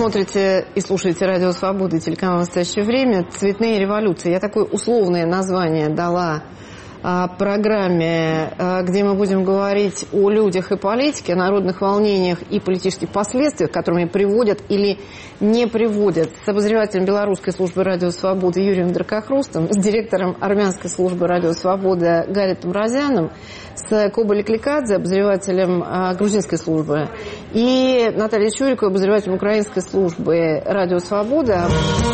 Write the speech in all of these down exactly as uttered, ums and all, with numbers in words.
смотрите и слушаете «Радио Свобода» и телеканал «Настоящее время». «Цветные революции». Я такое условное название дала а, программе, а, где мы будем говорить о людях и политике, о народных волнениях и политических последствиях, которыми приводят или не приводят, с обозревателем белорусской службы «Радио Свобода» Юрием Дракохрустом, с директором армянской службы «Радио Свобода» Гаретом Розяном, с Коба Лекликадзе, обозревателем а, грузинской службы, и Натальей Чуриковой, обозревателем украинской службы «Радио Свобода».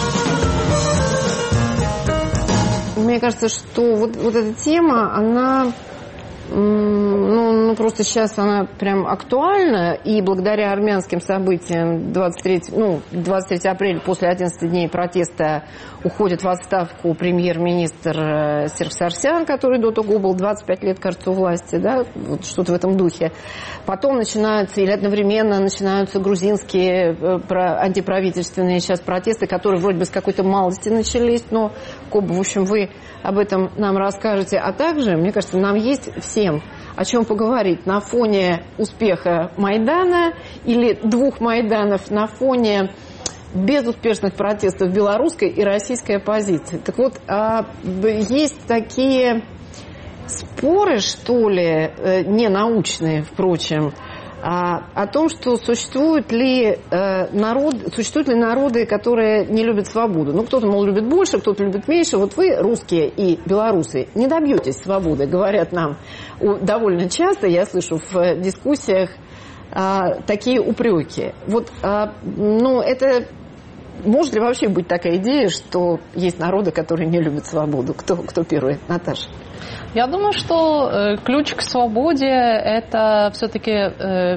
Мне кажется, что вот, вот эта тема, она, ну, ну, просто сейчас она прям актуальна, и благодаря армянским событиям двадцать третьего, ну, двадцать третьего апреля, после одиннадцати дней протеста, уходит в отставку премьер-министр Серж Сарсян, который до того был двадцать пять лет, кажется, у власти, да, вот что-то в этом духе. Потом начинаются, или одновременно начинаются грузинские антиправительственные сейчас протесты, которые вроде бы с какой-то малости начались, но, Коба, в общем, вы об этом нам расскажете. А также, мне кажется, нам есть всем о чем поговорить на фоне успеха Майдана или двух Майданов, на фоне безуспешных протестов белорусской и российской оппозиции. Так вот, есть такие споры, что ли, не научные, впрочем, о том, что существуют ли, народ, существуют ли народы, которые не любят свободу. Ну, кто-то, мол, любит больше, кто-то любит меньше. Вот вы, русские и белорусы, не добьетесь свободы, говорят нам довольно часто, я слышу в дискуссиях такие упреки. Вот, ну, это... Может ли вообще быть такая идея, что есть народы, которые не любят свободу? Кто, кто первый? Наташа. Я думаю, что э, ключ к свободе – это все-таки э,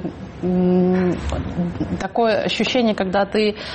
такое ощущение, когда ты, э,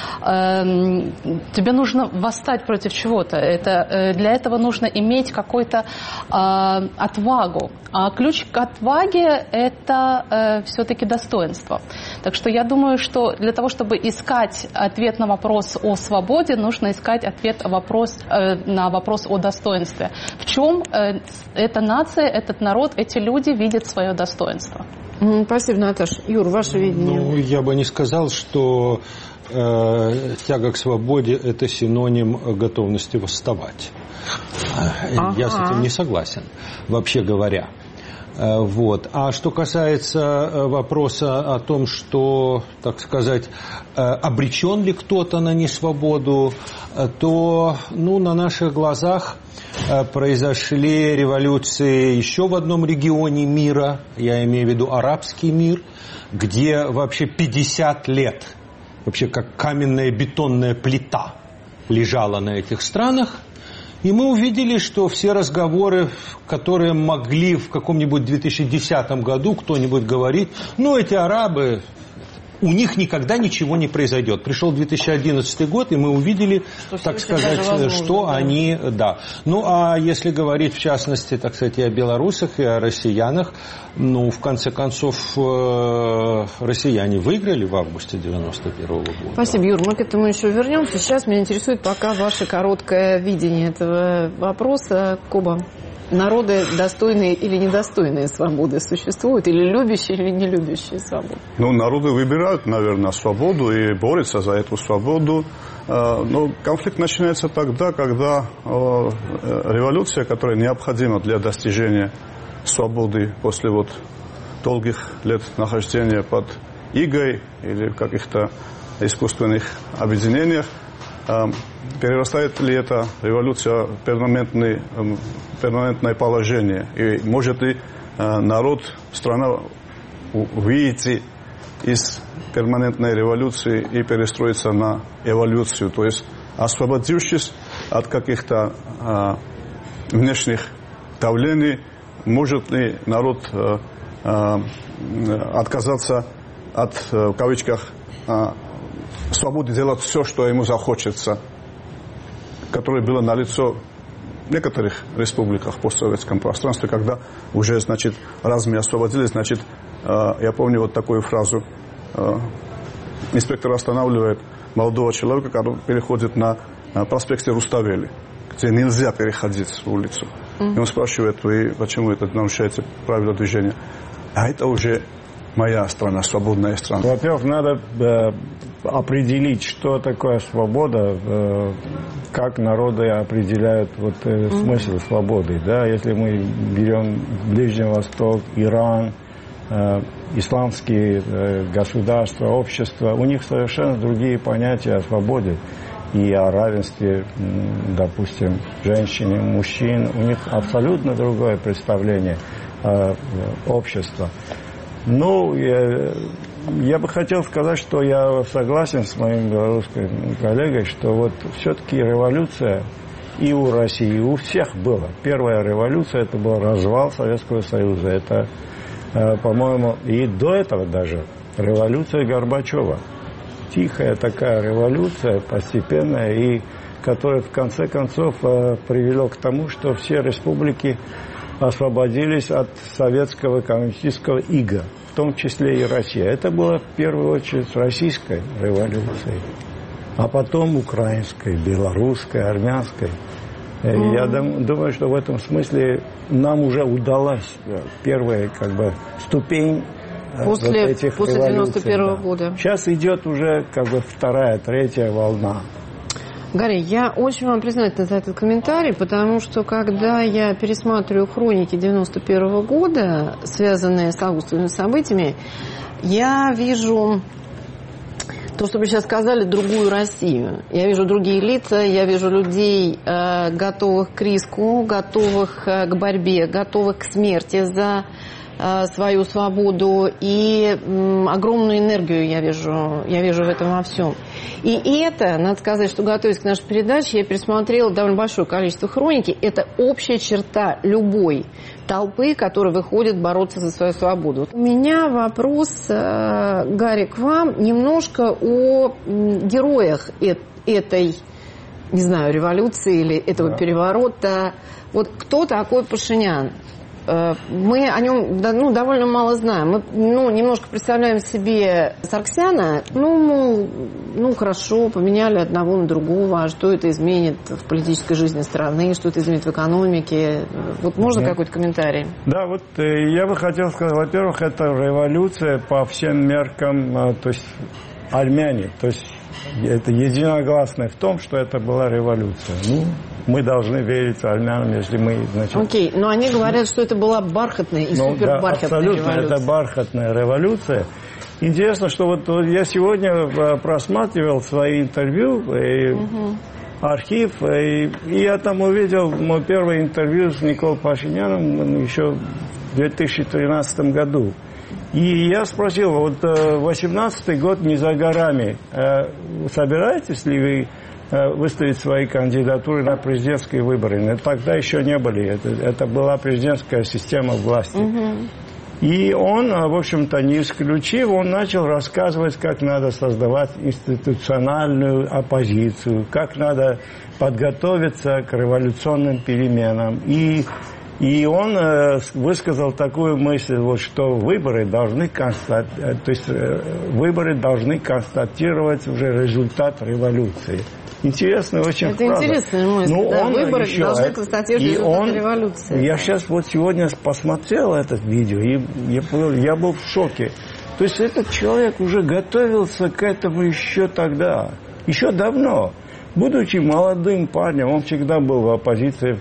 тебе нужно восстать против чего-то. Это, э, для этого нужно иметь какую-то э, отвагу. А ключ к отваге – это э, все-таки достоинство. Так что я думаю, что для того, чтобы искать ответ на вопрос о свободе, нужно искать ответ вопрос, э, на вопрос о достоинстве. В чем э, эта нация, этот народ, эти люди видят свое достоинство? Спасибо, Наташа. Юр, ваше видение? Ну, я бы не сказал, что э, тяга к свободе – это синоним готовности восставать. Ага. Я с этим не согласен, вообще говоря. Вот. А что касается вопроса о том, что, так сказать, обречен ли кто-то на несвободу, то, ну, на наших глазах произошли революции еще в одном регионе мира, я имею в виду арабский мир, где вообще пятьдесят лет, вообще как каменная бетонная плита лежала на этих странах. И мы увидели, что все разговоры, которые могли в каком-нибудь две тысячи десятом году кто-нибудь говорить, ну, эти арабы, у них никогда ничего не произойдет. Пришел две тысячи одиннадцатый год, и мы увидели, что так сказать, возможно, что да. они, да. Ну, а если говорить, в частности, так сказать, и о белорусах, и о россиянах, ну, в конце концов, россияне выиграли в августе девяносто первого года. Спасибо, Юр. Мы к этому еще вернемся. Сейчас меня интересует пока ваше короткое видение этого вопроса. Коба, народы достойные или недостойные свободы существуют? Или любящие, или не любящие свободу? Ну, народы выбирают, наверное, свободу и борются за эту свободу. Но конфликт начинается тогда, когда революция, которая необходима для достижения свободы после вот долгих лет нахождения под игой или в каких-то искусственных объединениях, перерастает ли эта революция в перманентное, перманентное положение? И может ли народ, страна выйти из перманентной революции и перестроиться на эволюцию? То есть, освободившись от каких-то внешних давлений, может ли народ отказаться от, в кавычках, свободы делать все, что ему захочется, которое было налицо в некоторых республиках в постсоветском пространстве, когда уже, значит, раз мы освободились, значит, я помню вот такую фразу, инспектор останавливает молодого человека, который переходит на проспекте Руставели, где нельзя переходить улицу. Mm-hmm. И он спрашивает, вы почему это нарушаете правила движения? А это уже моя страна, свободная страна. Во-первых, надо э, определить, что такое свобода, как народы определяют вот смысл свободы. Да? Если мы берем Ближний Восток, Иран, исламские государства, общества, у них совершенно другие понятия о свободе и о равенстве, допустим, женщин и мужчин. У них абсолютно другое представление общества. Ну, я, я бы хотел сказать, что я согласен с моим белорусским коллегой, что вот все-таки революция и у России, и у всех была. Первая революция – это был развал Советского Союза. Это, по-моему, и до этого даже революция Горбачева. Тихая такая революция, постепенная, и которая в конце концов привела к тому, что все республики освободились от советского коммунистического ига, в том числе и Россия. Это было в первую очередь российской революцией, а потом украинской, белорусской, армянской. Mm-hmm. Я думаю, что в этом смысле нам уже удалась первая как бы ступень после, вот этих после революций. девяносто первого да. года. Сейчас идет уже как бы вторая, третья волна. Гарри, я очень вам признательна за этот комментарий, потому что когда я пересматриваю хроники девяносто первого года, связанные с августовыми событиями, я вижу то, что вы сейчас сказали, другую Россию. Я вижу другие лица, я вижу людей, готовых к риску, готовых к борьбе, готовых к смерти за свою свободу, и м, огромную энергию я вижу, я вижу в этом во всем. И это, надо сказать, что готовясь к нашей передаче, я пересмотрела довольно большое количество хроники. Это общая черта любой толпы, которая выходит бороться за свою свободу. У меня вопрос, э, Гарри, к вам немножко о м, героях э- этой, не знаю, революции или этого да. переворота. Вот кто такой Пашинян? Мы о нем ну, довольно мало знаем. Мы ну, немножко представляем себе Сарксяна. Ну, ну, ну, хорошо, поменяли одного на другого. А что это изменит в политической жизни страны? Что это изменит в экономике? Вот можно mm-hmm. какой-то комментарий? Да, вот я бы хотел сказать, во-первых, это революция по всем меркам, то есть армяне. То есть это единогласно в том, что это была революция. Ну, мы должны верить армянам, если мы... Значит... Окей, но они говорят, что это была бархатная и ну, супербархатная да, абсолютно, революция. Это бархатная революция. Интересно, что вот я сегодня просматривал свои интервью, и угу. архив, и, и я там увидел мое первое интервью с Николой Пашиняном еще в две тысячи тринадцатом году. И я спросил, вот восемнадцатый год не за горами, собираетесь ли вы выставить свои кандидатуры на президентские выборы? Но тогда еще не были. Это, это была президентская система власти. Угу. И он, в общем-то, не исключив, он начал рассказывать, как надо создавать институциональную оппозицию, как надо подготовиться к революционным переменам. И, и он высказал такую мысль, вот, что выборы должны, констат... то есть, выборы должны констатировать уже результат революции. Интересно, очень Это фраза. Интересная мысль. Ну, да, выборы еще, должны констатировать результат революции. Я сейчас вот сегодня посмотрел это видео, и я был, я был в шоке. То есть этот человек уже готовился к этому еще тогда, еще давно. Будучи молодым парнем, он всегда был в оппозиции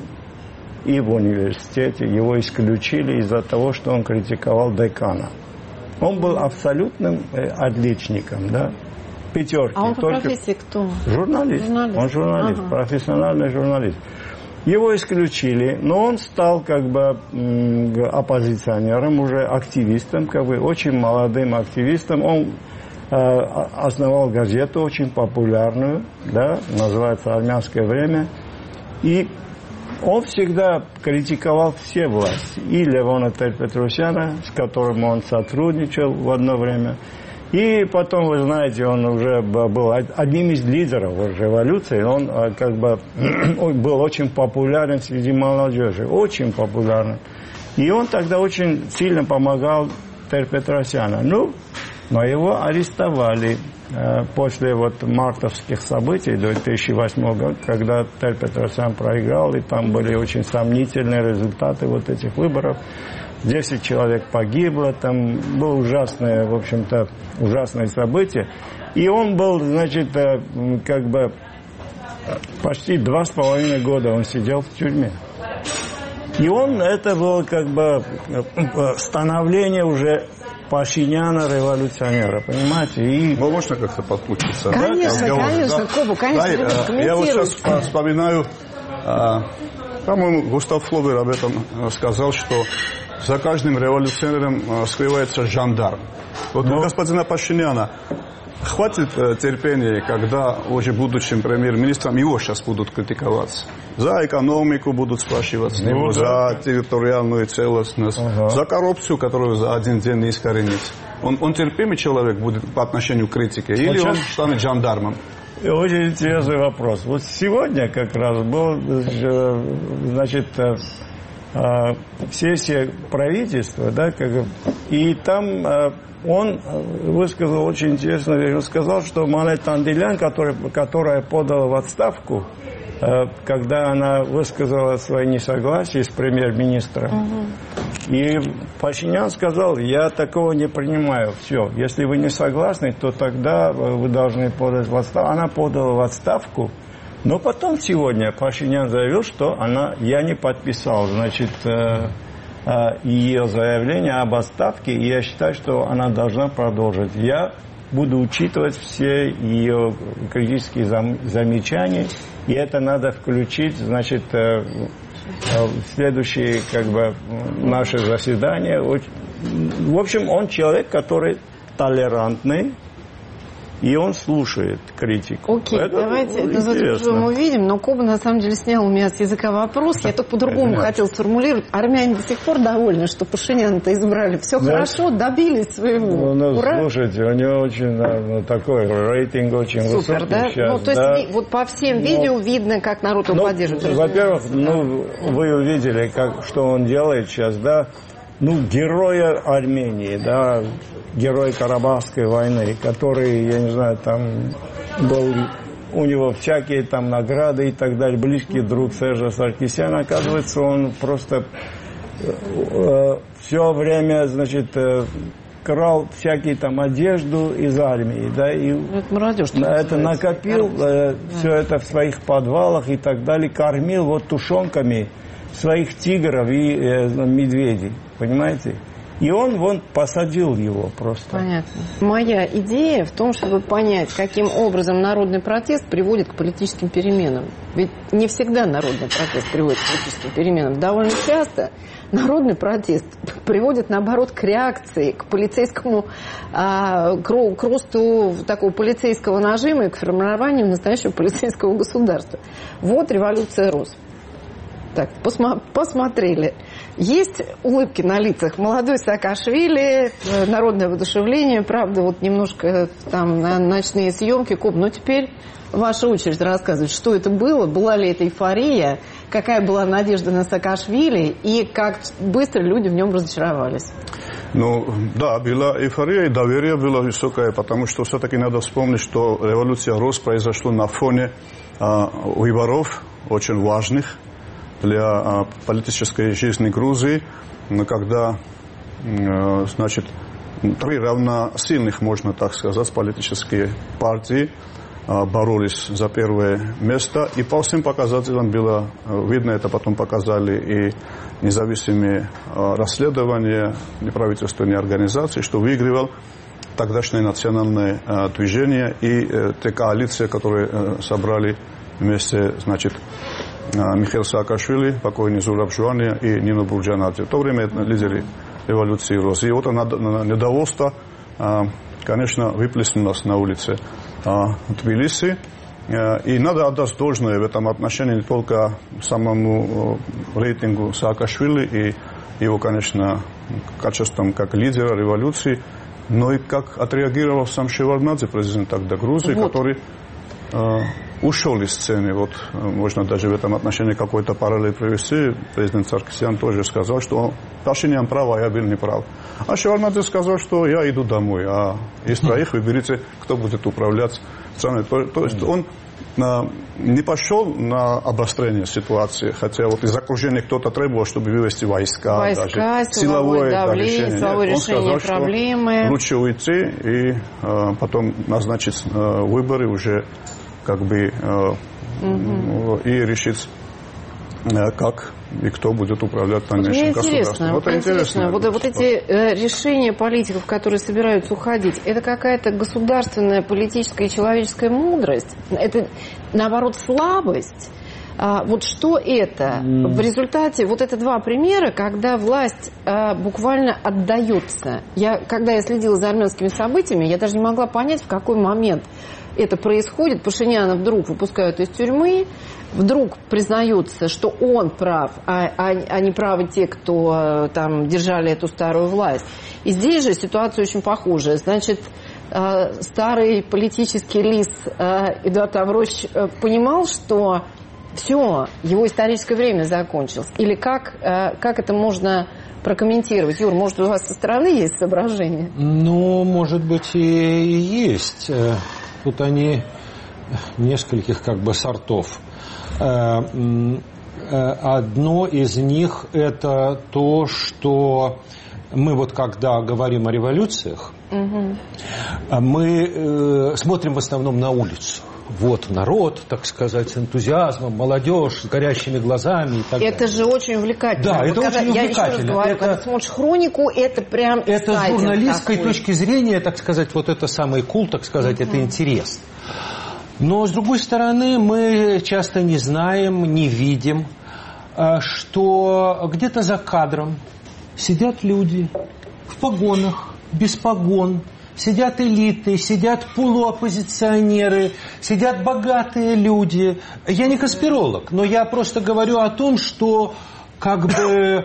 и в университете. Его исключили из-за того, что он критиковал декана. Он был абсолютным отличником, да. Пятерки. А он по Только... профессии кто? Журналист. журналист. Он журналист, ага. профессиональный журналист. Его исключили, но он стал как бы оппозиционером, уже активистом, как бы очень молодым активистом. Он э, основал газету очень популярную, да, называется «Армянское время». И он всегда критиковал все власти. И Левона Тер-Петросяна, с которым он сотрудничал в одно время. И потом, вы знаете, он уже был одним из лидеров революции. Он как бы был очень популярен среди молодежи. Очень популярен. И он тогда очень сильно помогал Тер-Петросяну. Ну, но его арестовали после вот мартовских событий две тысячи восьмого года, когда Тер-Петросян проиграл, и там были очень сомнительные результаты вот этих выборов. десять человек погибло, там было ужасное, в общем-то, ужасное событие. И он был, значит, как бы почти два с половиной года он сидел в тюрьме. И он, это было как бы становление уже Пашиняна революционера, понимаете? И... Ну, можно как-то подключиться? Конечно, да? конечно, да? Кобу, конечно, да, я вот сейчас вспоминаю, по-моему, Густав Флобер об этом сказал, что за каждым революционером скрывается жандарм. Вот у господина Пашиняна хватит терпения, когда уже будущим премьер-министром его сейчас будут критиковаться. За экономику будут спрашивать с него, ну, да. За территориальную целостность, ага. За коррупцию, которую за один день не искоренить. Он, он терпимый человек будет по отношению к критике, вот или он станет жандармом? Очень интересный вопрос. Вот сегодня как раз был, значит, сессия правительства, да, как, и там он высказал очень интересную вещь. Он сказал, что Манет Анделян, которая, которая подала в отставку, когда она высказала свои несогласия с премьер-министром, угу. И Пашинян сказал, я такого не принимаю. Все, если вы не согласны, то тогда вы должны подать в отставку. Она подала в отставку, но потом сегодня Пашинян заявил, что она, я не подписал, значит, ее заявление об отставке, и я считаю, что она должна продолжить. Я буду учитывать все ее критические замечания, и это надо включить, значит, в следующее, как бы, наше заседание. В общем, он человек, который толерантный, и он слушает критику. Окей, это давайте это мы увидим, но Коба на самом деле снял у меня с языка вопрос. Я только по-другому хотел сформулировать. Армяне до сих пор довольны, что Пашиняна-то избрали. Все да. Хорошо, добились своего. Ну, ура. Слушайте, у него очень ну, такой рейтинг очень супер, высокий да? сейчас. Ну, то да. есть вот по всем видео но, видно, как народ его ну, поддерживает. Во-первых, ну, вы увидели, как, что он делает сейчас, да? Ну, героя Армении, да, герой Карабахской войны, который, я не знаю, там был, у него всякие там награды и так далее, близкий друг Сержа Саркисяна, оказывается, он просто э, все время, значит, э, крал всякие там одежду из армии, да, и это, молодежь, это накопил э, да. Все это в своих подвалах и так далее, кормил вот тушенками своих тигров и э, медведей, понимаете? И он вон посадил его просто. Понятно. Моя идея в том, чтобы понять, каким образом народный протест приводит к политическим переменам. Ведь не всегда народный протест приводит к политическим переменам. Довольно часто народный протест приводит, наоборот, к реакции, к полицейскому, а, к росту такого полицейского нажима и к формированию настоящего полицейского государства. Вот революция роз. Так, посма- посмотрели. Есть улыбки на лицах. Молодой Саакашвили, народное воодушевление, правда, вот немножко там на ночные съемки. Коб, ну теперь ваша очередь рассказывать, что это было, была ли это эйфория, какая была надежда на Саакашвили и как быстро люди в нем разочаровались. Ну, да, была эйфория, и доверие было высокое, потому что все-таки надо вспомнить, что революция роз произошла на фоне а, выборов очень важных для политической жизни Грузии, когда, значит, три равносильных, можно так сказать, политические партии боролись за первое место, и по всем показателям было видно, это потом показали и независимые расследования неправительственные организации, что выигрывал тогдашнее национальное движение и те коалиции, которые собрали вместе, значит, Михаил Саакашвили, покойный Зураб Жуания и Нино Бурджанадзе. В то время лидеры революции роз. И вот недовольство, конечно, выплеснулось на улице Тбилиси. И надо отдать должное в этом отношении не только самому рейтингу Саакашвили и его, конечно, качествам как лидера революции, но и как отреагировал сам Шеварднадзе, президент тогда Грузии, вот. который ушел из сцены. Вот можно даже в этом отношении какой-то параллель привести. Президент Саркисян тоже сказал, что Пашинян прав, а я был неправ. А Шеварднадзе сказал, что я иду домой, а из троих выберите, кто будет управлять страной. То, то есть он не пошел на обострение ситуации, хотя вот из окружения кто-то требовал, чтобы вывести войска, войска даже силовое давление, решение. силовое Нет, решение он сказал, проблемы. Что лучше уйти и э, потом назначить э, выборы уже как бы э, угу. и решить, э, как и кто будет управлять дальнейшим государством. Вот интересно, интересно. Вот, вот эти э, решения политиков, которые собираются уходить, это какая-то государственная, политическая и человеческая мудрость? Это, наоборот, слабость? А, вот что это? Mm. В результате, вот это два примера, когда власть а, буквально отдается. Я, когда я следила за армянскими событиями, я даже не могла понять, в какой момент это происходит. Пашиняна вдруг выпускают из тюрьмы, вдруг признается, что он прав, а, а, а не правы те, кто а, там держали эту старую власть. И здесь же ситуация очень похожая. Значит, а, старый политический лис а, Эдуард Авроч а, понимал, что все, его историческое время закончилось. Или как, а, как это можно прокомментировать? Юр, может, у вас со стороны есть соображения? Ну, может быть, и есть. Тут они нескольких как бы сортов. Одно из них это то, что мы вот когда говорим о революциях, угу. мы смотрим в основном на улицу. Вот народ, так сказать, с энтузиазмом, молодежь с горящими глазами и так далее. Это же очень увлекательно. Да, вот это когда, очень я увлекательно. еще раз говорю, это, когда смотришь хронику, это прям это с журналистской такой. точки зрения, так сказать, вот это самый кул, так сказать, uh-huh. это интерес. Но, с другой стороны, мы часто не знаем, не видим, что где-то за кадром сидят люди в погонах, без погон, сидят элиты, сидят полуоппозиционеры, сидят богатые люди. Я не конспиролог, но я просто говорю о том, что как бы, э,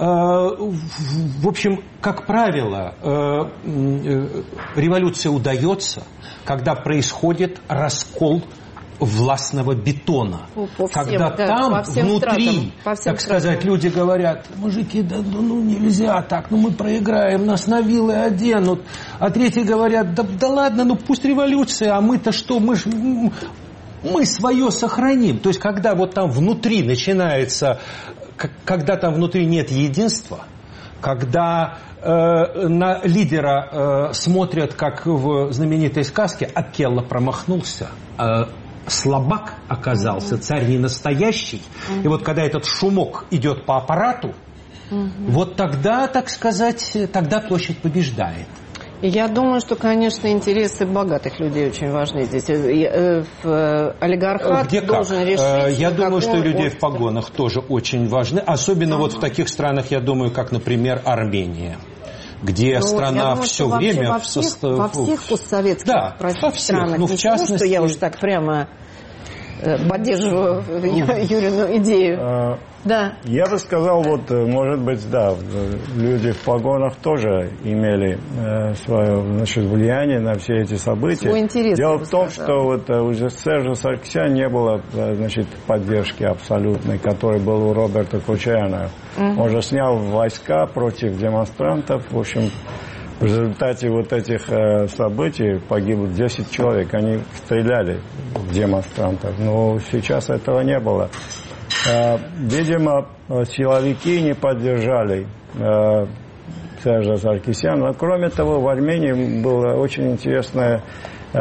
в общем, как правило, э, э, революция удается, когда происходит раскол властного бетона. По когда всем, там да, внутри, стратам, так стратам. сказать, люди говорят: мужики, да ну нельзя так, ну мы проиграем, нас на вилы оденут. А третьи говорят: да, да ладно, ну пусть революция, а мы-то что, мы ж, мы свое сохраним. То есть когда вот там внутри начинается, когда там внутри нет единства, когда э, на лидера э, смотрят, как в знаменитой сказке «Акелла промахнулся», э, слабак оказался, царь не настоящий. И вот когда этот шумок идет по аппарату, вот тогда, так сказать, тогда площадь побеждает. Я думаю, что, конечно, интересы богатых людей очень важны здесь. Олигархат Где должен как? решить... Я думаю, что людей он... в погонах тоже очень важны. Особенно ага. вот в таких странах, я думаю, как, например, Армения, где ну, страна думаю, все время... Во всех, состав... во всех постсоветских да, во странах. Ну, в частности... Что я уж так прямо поддерживаю Юрину идею. А, да. Я бы сказал, вот, может быть, да, люди в погонах тоже имели э, свое, значит, влияние на все эти события. Свой интерес, Дело в том, сказал. что вот у Сержа Саркисяна не было, значит, поддержки абсолютной, которой был у Роберта Кочаяна. Угу. Он же снял войска против демонстрантов. В общем, в результате вот этих э, событий погибло десять человек. Они стреляли в демонстрантов. Но сейчас этого не было. Э, видимо, силовики не поддержали э, Сержа Саркисяна. Но, кроме того, в Армении был очень интересное, э,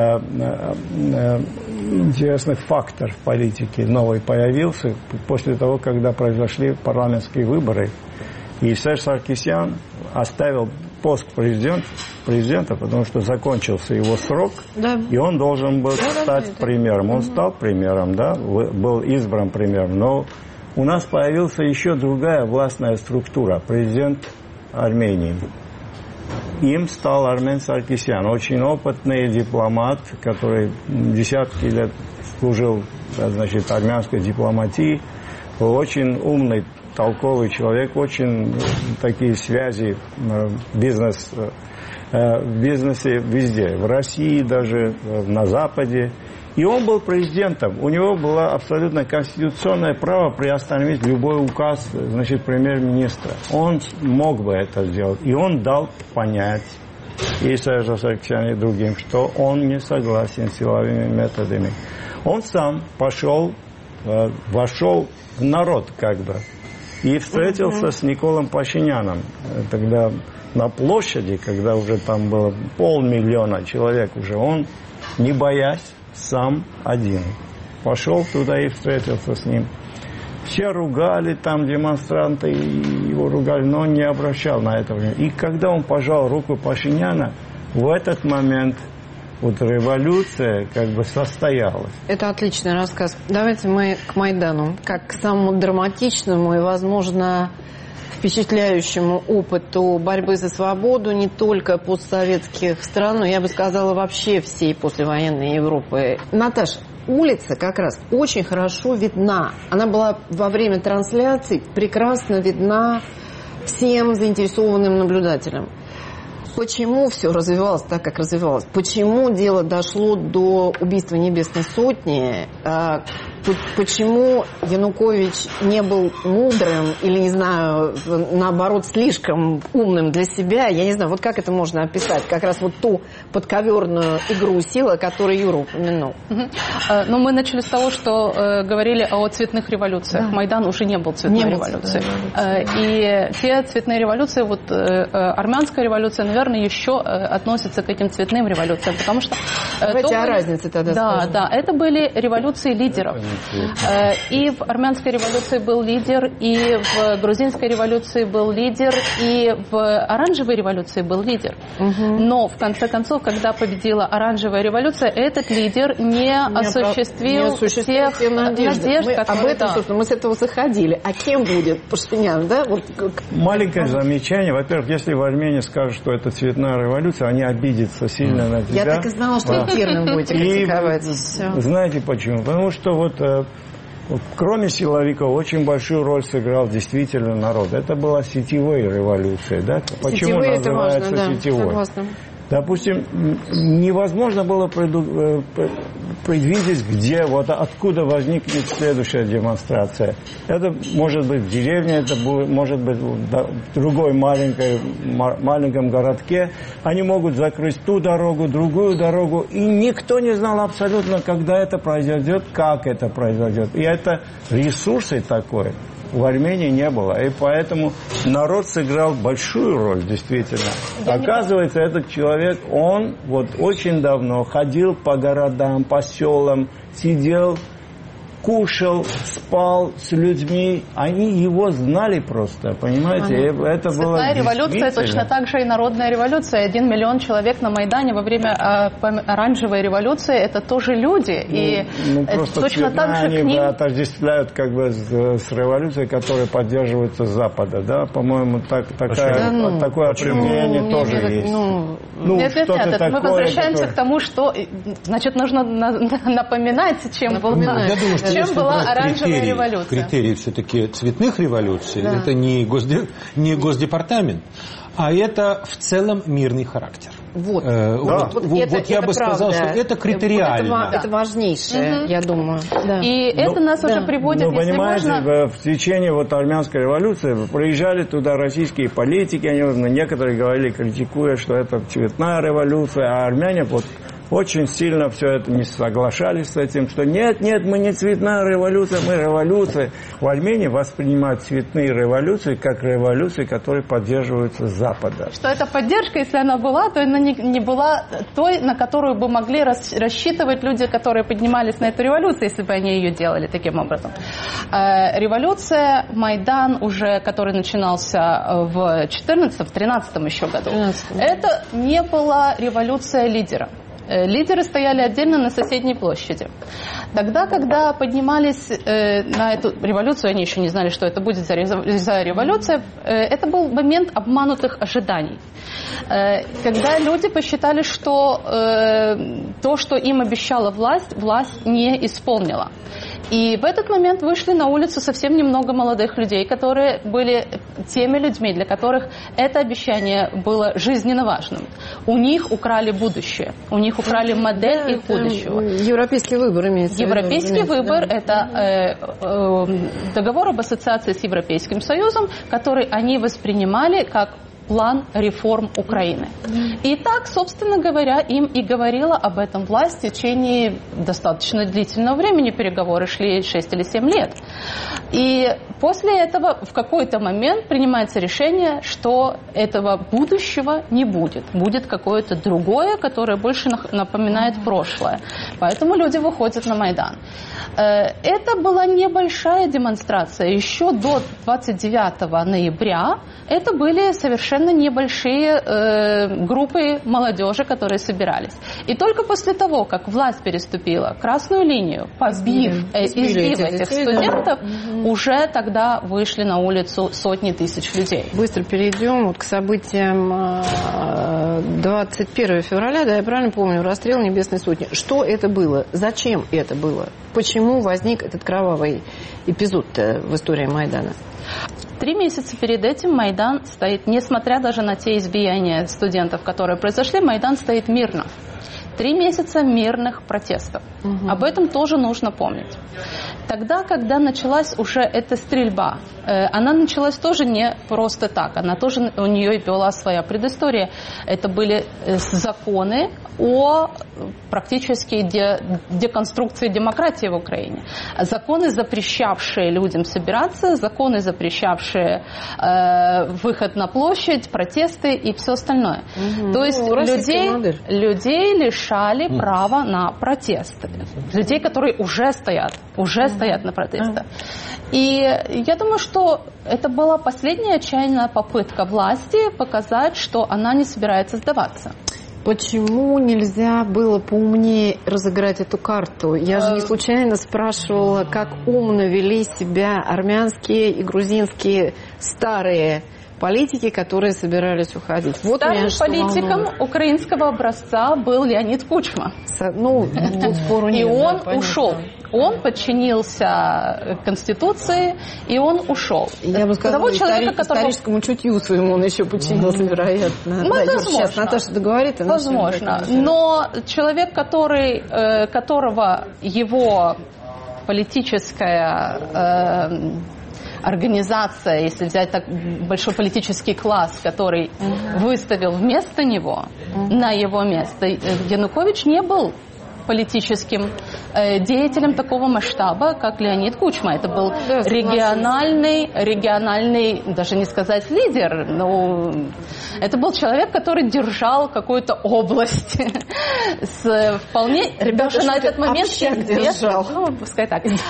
э, интересный фактор в политике. Новый появился после того, когда произошли парламентские выборы. И Серж Саркисян оставил пост президент, президента, потому что закончился его срок, да. И он должен был да, стать да, премьером. Он угу. стал премьером, да, был избран премьером. Но у нас появилась еще другая властная структура, президент Армении. Им стал Армен Саркисян, очень опытный дипломат, который десятки лет служил, значит, армянской дипломатии, очень умный, толковый человек, очень такие связи, бизнес, в бизнесе везде, в России даже, на Западе. И он был президентом. У него было абсолютно конституционное право приостановить любой указ, значит, премьер-министра. Он мог бы это сделать. И он дал понять и Сержу Саркисяну, и другим, что он не согласен с силовыми методами. Он сам пошел, вошел в народ как бы и встретился uh-huh. с Николом Пашиняном. Тогда на площади, когда уже там было полмиллиона человек уже, он, не боясь, сам один пошел туда и встретился с ним. Все ругали там, демонстранты его ругали, но он не обращал на это внимания. И когда он пожал руку Пашиняна, в этот момент вот революция как бы состоялась. Это отличный рассказ. Давайте мы к Майдану, как к самому драматичному и, возможно, впечатляющему опыту борьбы за свободу не только постсоветских стран, но, я бы сказала, вообще всей послевоенной Европы. Наташа, улица как раз очень хорошо видна. Она была во время трансляции прекрасно видна всем заинтересованным наблюдателям. Почему все развивалось так, как развивалось? Почему дело дошло до убийства Небесной Сотни? Почему Янукович не был мудрым или, не знаю, наоборот, слишком умным для себя? Я не знаю, вот как это можно описать? Как раз вот ту подковерную игру силы, которую Юра упомянул. Угу. Ну, мы начали с того, что э, говорили о цветных революциях. Да. Майдан уже не был цветной не революцией. Э, и те цветные революции, вот э, армянская революция, наверное, еще э, относится к этим цветным революциям, потому что... Э, Давайте о были... разнице тогда Да, скажем. да, это были революции лидеров. Э, и в армянской революции был лидер, и в грузинской революции был лидер, и в оранжевой революции был лидер. Угу. Но, в конце концов, когда победила оранжевая революция, этот лидер не, не осуществил, не осуществил всех надежд, надежд мы которые... Об этом, да. собственно, мы с этого заходили. А кем будет Пашинян, да? Вот... Маленькое замечание. Во-первых, если в Армении скажут, что это цветная революция, они обидятся сильно на тебя. Я так и знала, что да. термин будете критиковать. И, знаете почему? Потому что вот... Кроме силовиков, очень большую роль сыграл действительно народ. Это была сетевая революция. Да? Почему сетевые называется важно, сетевой? Да, согласна. Допустим, невозможно было предвидеть, где, вот откуда возникнет следующая демонстрация. Это может быть в деревне, это может быть в другой маленькой, маленьком городке. Они могут закрыть ту дорогу, другую дорогу. И никто не знал абсолютно, когда это произойдет, как это произойдет. И это ресурсы такой в Армении не было. И поэтому народ сыграл большую роль, действительно. Я Оказывается, не... этот человек, он вот очень давно ходил по городам, по селам, сидел, кушал, спал с людьми. Они его знали просто, понимаете? Ага. Это было Цветная революция точно так же и народная революция. Один миллион человек на Майдане во время э, оранжевой революции, это тоже люди. Ну, и ну, просто точно так же они к ним... отождествляют как бы с, с революцией, которая поддерживается с Запада. Да? По-моему, так, такая, да, ну, такое определение ну, тоже нет, есть. Ну, ну, нет, нет, нет, такое, мы возвращаемся которое... к тому, что значит, нужно напоминать, чем был... Я думаю, что чем была оранжевая критерии, революция? Критерии все-таки цветных революций, да. это не, госде, не Госдепартамент, а это в целом мирный характер. Вот, э, да. вот, вот, это, вот я это бы правда. сказал, что это критериально. Это, это важнейшее, угу. я думаю. Да. И ну, это нас да. уже приводит, ну, если понимаете, можно... в течение вот армянской революции приезжали туда российские политики, они некоторые говорили, критикуя, что это цветная революция, а армяне вот очень сильно все это не соглашались с этим, что нет, нет, мы не цветная революция, мы революция. В Армении воспринимают цветные революции как революции, которые поддерживаются с Запада. Что эта поддержка, если она была, то она не, не была той, на которую бы могли рас, рассчитывать люди, которые поднимались на эту революцию, если бы они ее делали таким образом. Э, революция, Майдан, уже, который начинался в четырнадцатом, в тринадцатом еще году, это не была революция лидера. Лидеры стояли отдельно на соседней площади. Тогда, когда поднимались э, на эту революцию, они еще не знали, что это будет за, за революция, э, это был момент обманутых ожиданий. Э, когда люди посчитали, что э, то, что им обещала власть, власть не исполнила. И в этот момент вышли на улицу совсем немного молодых людей, которые были теми людьми, для которых это обещание было жизненно важным. У них украли будущее, у них украли модель да, их будущего. Европейский выбор имеется. Европейский выбор да. – это э, э, договор об ассоциации с Европейским Союзом, который они воспринимали как план реформ Украины. И так, собственно говоря, им и говорила об этом власть в течение достаточно длительного времени. Переговоры шли шесть или семь лет. И после этого в какой-то момент принимается решение, что этого будущего не будет. Будет какое-то другое, которое больше напоминает прошлое. Поэтому люди выходят на Майдан. Это была небольшая демонстрация. Еще до двадцать девятого ноября это были совершенно небольшие э, группы молодежи, которые собирались. И только после того, как власть переступила красную линию, побив, э, избив этих студентов, угу. уже тогда вышли на улицу сотни тысяч людей. Быстро перейдем вот к событиям двадцать первого февраля, да, я правильно помню, расстрел Небесной Сотни. Что это было? Зачем это было? Почему возник этот кровавый эпизод в истории Майдана? Три месяца перед этим Майдан стоит, несмотря даже на те избиения студентов, которые произошли, Майдан стоит мирно. Три месяца мирных протестов. Угу. Об этом тоже нужно помнить. Тогда, когда началась уже эта стрельба, э, она началась тоже не просто так. Она тоже, у нее была своя предыстория. Это были э, законы о практически де, деконструкции демократии в Украине. Законы, запрещавшие людям собираться, законы, запрещавшие э, выход на площадь, протесты и все остальное. Угу. То есть ну, людей, людей лишали угу. права на протесты. Людей, которые уже стоят, уже угу. стоят на протестах. И я думаю, что это была последняя отчаянная попытка власти показать, что она не собирается сдаваться. Почему нельзя было поумнее разыграть эту карту? Я же не случайно спрашивала, как умно вели себя армянские и грузинские старые политики, которые собирались уходить. Вот старым политиком украинского образца был Леонид Кучма. Со, ну, тут спору нет. И он да, ушел. Он подчинился Конституции, и он ушел. Я бы сказала, того человека, которого... историческому чутью своему он еще подчинился, вероятно. Ну, да, возможно. Сейчас Наташа договорит. Возможно. Но человек, который, которого его политическая... Э, организация, если взять так большой политический класс, который uh-huh. выставил вместо него, uh-huh. на его место, Янукович не был политическим э, деятелем такого масштаба, как Леонид Кучма. Это был да, региональный, региональный, даже не сказать лидер, но это был человек, который держал какую-то область с вполне, Ребята, даже на этот момент известным, ну, пускай так, э,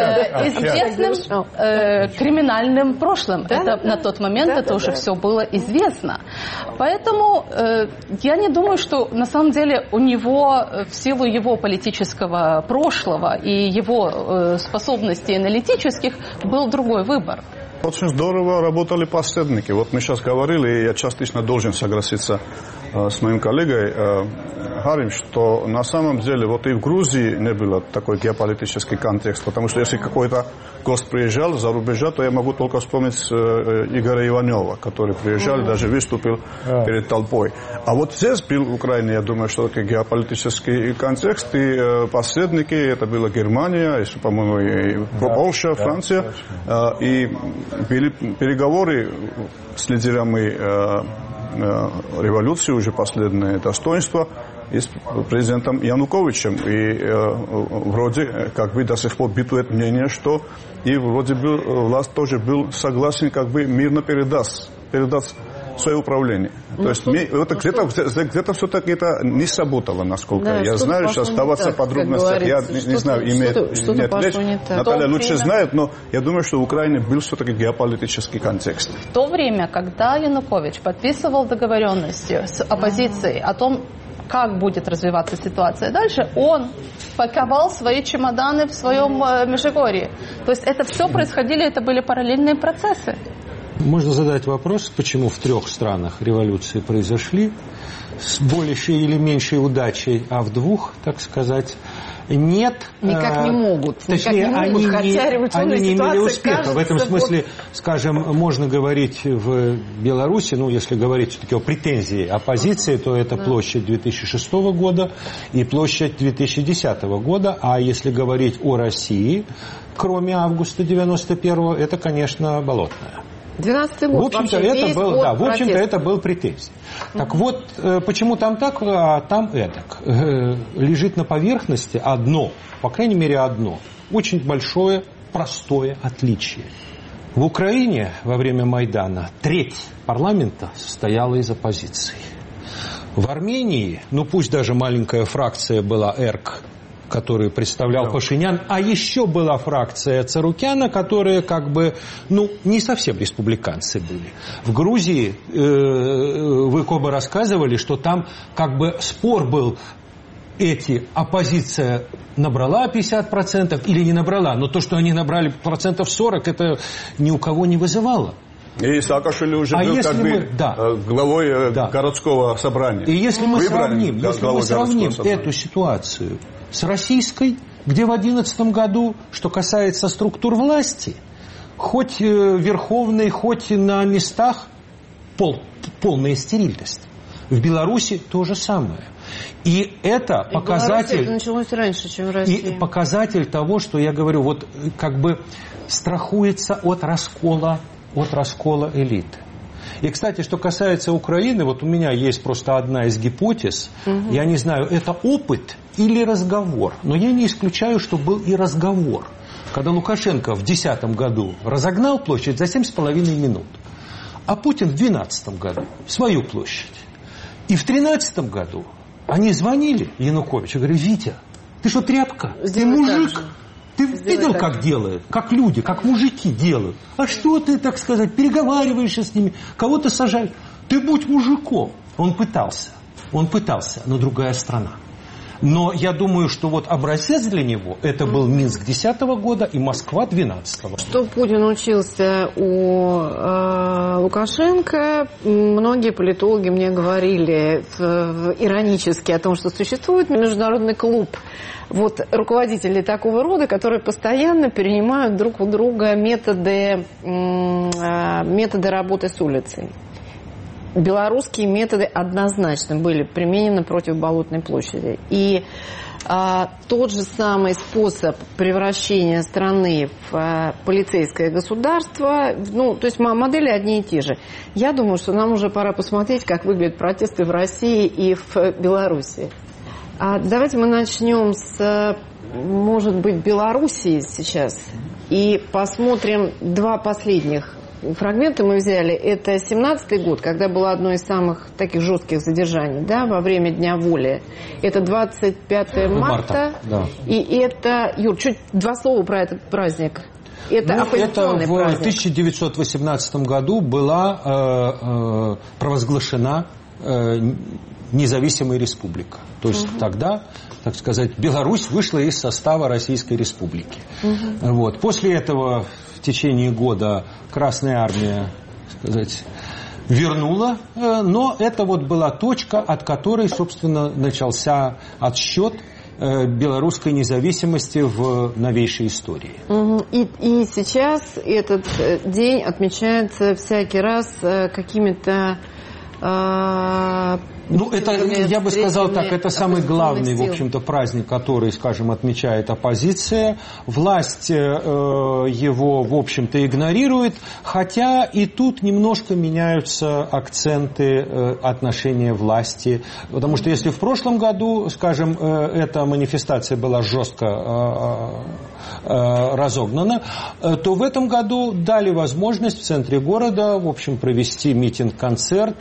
известным э, криминальным прошлым. Да, это, да, на тот момент да, это да, уже да. все было известно. Поэтому э, я не думаю, что на самом деле у него в силу его политического прошлого и его э, способностей аналитических был другой выбор. Очень здорово работали посредники. Вот мы сейчас говорили, и я частично должен согласиться э, с моим коллегой э, Харим, что на самом деле вот и в Грузии не было такой геополитический контекст, потому что если какой-то гость приезжал за рубежа, то я могу только вспомнить э, Игоря Иванова, который приезжал и даже выступил yeah. перед толпой. А вот здесь был в Украине, я думаю, что такой геополитический контекст, и э, посредники, это была Германия, если, по-моему, и yeah. Польша, yeah. Франция, yeah. Э, и были переговоры с лидерами э, э, революции, уже последнее достоинство, и с президентом Януковичем. И э, вроде как бы до сих пор бытует мнение, что и вроде бы власть тоже был согласен как бы мирно передаст, передаст свое управление. Ну, То есть мы, это где-то, где-то все-таки это не сработало, насколько да, я знаю. Сейчас оставаться в подробностях, я не, не знаю, имеет что-то, нет речь. Наталья лучше время... знает, но я думаю, что в Украине был все-таки геополитический контекст. В то время, когда Янукович подписывал договоренности с оппозицией о том, как будет развиваться ситуация дальше, он паковал свои чемоданы в своем э, Межигорье. То есть это все происходило, это были параллельные процессы. Можно задать вопрос, почему в трех странах революции произошли с большей или меньшей удачей, а в двух, так сказать, нет. Никак не могут. Точнее, никак не могут, они, хотя не, они не имели успеха. Кажется, в этом смысле, вот... скажем, можно говорить в Беларуси, ну, если говорить все-таки о претензии оппозиции, то это да. площадь две тысячи шестого года и площадь две тысячи десятого года. А если говорить о России, кроме августа девяносто первого, это, конечно, Болотная. двенадцатый год. В общем-то, это был, да, в общем-то, это был претензий. Uh-huh. Так вот, почему там так, а там эдак? Лежит на поверхности одно, по крайней мере одно, очень большое, простое отличие. В Украине во время Майдана треть парламента состояла из оппозиции. В Армении, ну пусть даже маленькая фракция была ЭРК, которую представлял Пашинян, а еще была фракция Царукяна, которые как бы, ну, не совсем республиканцы были. В Грузии, э, вы оба рассказывали, что там как бы спор был, эти, оппозиция набрала пятьдесят процентов или не набрала, но то, что они набрали процентов сорок, это ни у кого не вызывало. И Саакашвили уже а был как мы, бы да, главой да. городского собрания. И если мы сравним, если мы сравним эту ситуацию с российской, где в две тысячи одиннадцатом году, что касается структур власти, хоть верховной, хоть на местах пол, полная стерильность. В Беларуси то же самое. И это и показатель... Это началось раньше, чем в России. И показатель того, что я говорю, вот как бы страхуется от раскола, от раскола элиты. И, кстати, что касается Украины, вот у меня есть просто одна из гипотез. Угу. Я не знаю, это опыт или разговор. Но я не исключаю, что был и разговор. Когда Лукашенко в две тысячи десятом году разогнал площадь за семь с половиной минут, а Путин в две тысячи двенадцатом году свою площадь. И в две тысячи тринадцатом году они звонили Януковичу и говорили: Витя, ты что, тряпка? Сделай ты мужик? Ты Сделай видел, так. как делают? Как люди, как мужики делают? А что ты, так сказать, переговариваешься с ними? Кого-то сажаешь? Ты будь мужиком. Он пытался. Он пытался, но другая страна. Но я думаю, что вот образец для него это был Минск десятого года и Москва двенадцатого. Что Путин учился у э, Лукашенко, многие политологи мне говорили в, в, иронически о том, что существует международный клуб вот, руководителей такого рода, которые постоянно перенимают друг у друга методы, э, методы работы с улицей. Белорусские методы однозначно были применены против Болотной площади. И а, тот же самый способ превращения страны в а, полицейское государство, ну, то есть модели одни и те же. Я думаю, что нам уже пора посмотреть, как выглядят протесты в России и в Беларуси. А давайте мы начнем с, может быть, Белоруссии сейчас и посмотрим два последних фрагменты мы взяли. Это семнадцатый год, когда было одно из самых таких жестких задержаний, да, во время Дня воли. Это двадцать пятое марта. Да. И это, Юр, чуть два слова про этот праздник. Это ну, оппозиционный это в праздник. тысяча девятьсот восемнадцатом году была э, э, провозглашена э, независимая республика. То есть угу. тогда, так сказать, Беларусь вышла из состава Российской Республики. Угу. Вот. После этого в течение года Красная Армия, так сказать, вернула, но это вот была точка, от которой, собственно, начался отсчет белорусской независимости в новейшей истории. Угу. И, и сейчас этот день отмечается всякий раз какими-то... Э, ну, это, я бы сказал так, это самый главный, в общем-то, праздник, который, скажем, отмечает оппозиция. Власть э, его, в общем-то, игнорирует, хотя и тут немножко меняются акценты э, отношения власти. Потому что если в прошлом году, скажем, э, эта манифестация была жестко э, э, разогнана, э, то в этом году дали возможность в центре города, в общем, провести митинг-концерт.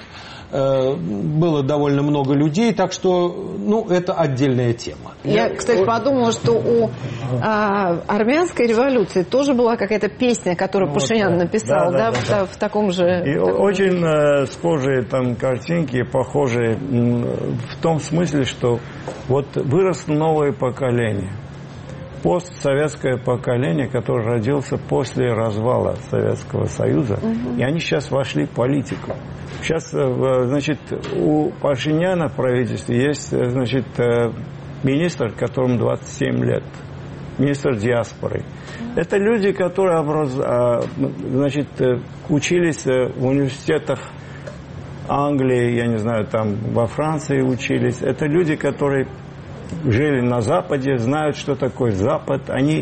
Было довольно много людей, так что, ну, это отдельная тема. Я, кстати, подумала, что у а, армянской революции тоже была какая-то песня, которую ну, Пашинян вот, написал, да, да, да, в, да. в таком же... И таком очень же... схожие там картинки, похожие в том смысле, что вот выросло новое поколение. Постсоветское поколение, которое родилось после развала Советского Союза, угу. и они сейчас вошли в политику. Сейчас, значит, у Пашиняна в правительстве есть, значит, министр, которому двадцать семь лет, министр диаспоры. Это люди, которые образ... значит, учились в университетах Англии, я не знаю, там во Франции учились. Это люди, которые жили на Западе, знают, что такое Запад. Они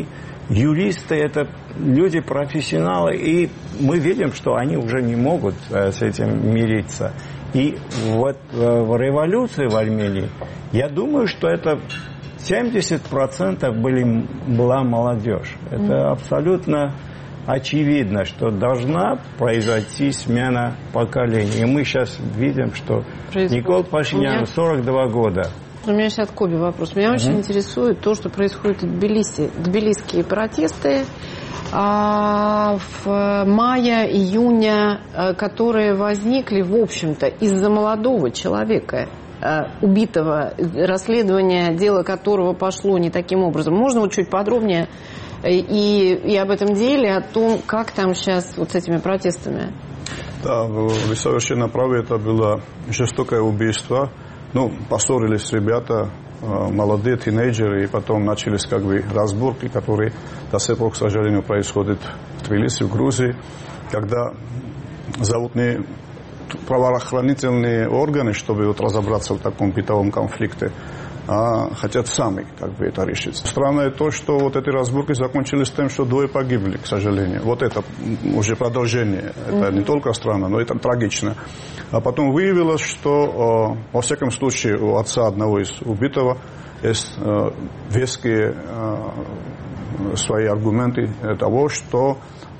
юристы – это люди профессионалы, и мы видим, что они уже не могут с этим мириться. И вот в революции в Армении, я думаю, что это семьдесят процентов были, была молодежь. Это абсолютно очевидно, что должна произойти смена поколений. И мы сейчас видим, что происходит. Никол Пашинян, сорок два года. У меня сейчас к Кобе вопрос. Меня mm-hmm. очень интересует то, что происходит в Тбилиси. Тбилисские протесты а, в мае, июня, а, которые возникли, в общем-то, из-за молодого человека, а, убитого, расследование дела которого пошло не таким образом. Можно вот чуть подробнее и, и об этом деле, о том, как там сейчас вот с этими протестами? Да, вы совершенно правы, это было жестокое убийство. Ну, поссорились ребята, молодые тинейджеры, и потом начались как бы разборки, которые до сих пор, к сожалению, происходят в Тбилиси, в Грузии, когда зовут не правоохранительные органы, чтобы вот разобраться в таком бытовом конфликте, а хотят сами как бы это решить. Странное то, что вот эти разборки закончились тем, что двое погибли, к сожалению. Вот это уже продолжение. Это mm-hmm. не только странно, но это трагично. А потом выявилось, что, во всяком случае, у отца одного из убитого есть веские свои аргументы того, что